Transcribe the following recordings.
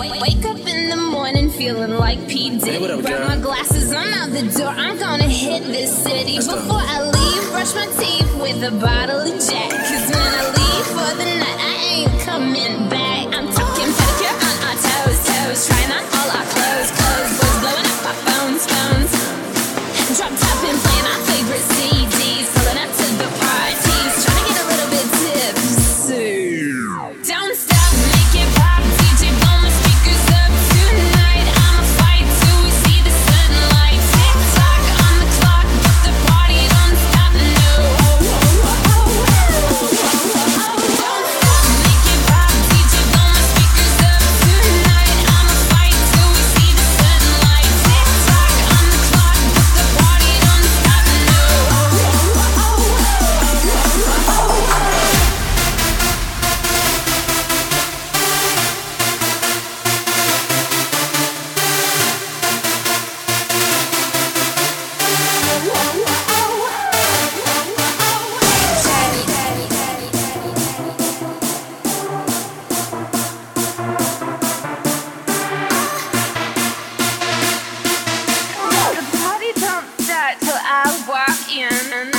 Wake up in the morning feeling like P. Diddy. Hey, what up, grab girl? my glasses, I'm out the door. I'm gonna hit this city. Before I leave, brush my teeth with a bottle of Jack. Cause when I leave for the night, I ain't coming back. I'm talking pedicure on our toes, toes. Trying on all our clothes, clothes. Boys blowing up our phones, phones. Drop top and playing our favorite CDs. Pulling up to the parties, trying to get a little bit tipsy. Don't stop, make it pop. DJ, blow my speakers up tonight. I'ma fight till we see the sunlight. Tick tock on the clock, but the party don't stop. No. Don't stop, make it pop. DJ, blow my speakers up tonight. I'ma fight till we see the sunlight. Tick tock on the clock, but the party don't stop. No. The party don't start till I walk in.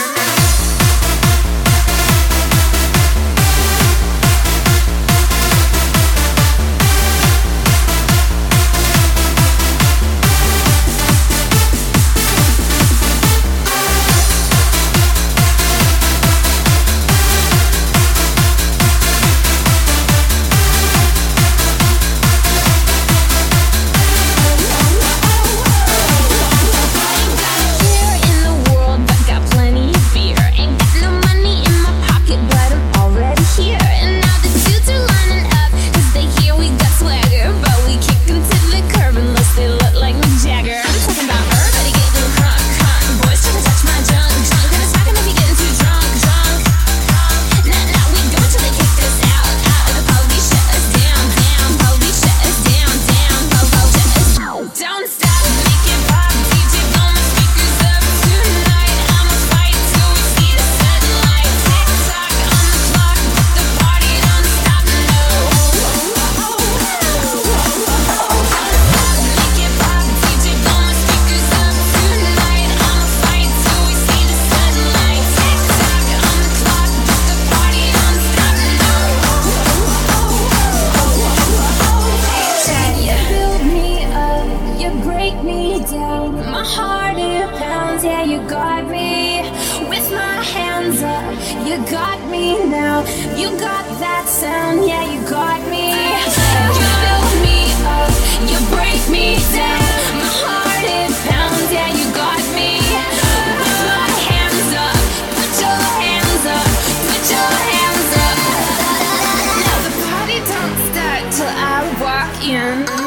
Here in the world, but got plenty of beer. Ain't got no money in my pocket, but I'm already here. And now the dudes are lining up, cause they hear we got swagger. But we kick them to the curb unless they look like Mick Jagger. I'm talking about everybody getting crunk, crunk. Boys trying to touch my junk, junk. And it's not gonna be getting too drunk, drunk. Nah, we go till they kick us out, out. The police shut us down, down. Police shut us down, down. Shut us down. Don't stop, make it pop. DJ, blow my speakers up tonight. I'ma fight till we see the sunlight. Tick tock on the clock, but the party don't stop. No. Make it pop. DJ, blow my speakers up tonight. I'ma fight till we see the sunlight. Tick tock on the clock, but the party don't stop. No. You build me up, you break me down. My heart it pounds, yeah, you got me with my hands up. You got me now, you got that sound, yeah, you got me. You build me up, you break me down. My heart it pounds, yeah, you got me with my hands up. Put your hands up, put your hands up. Now the party don't start till I walk in.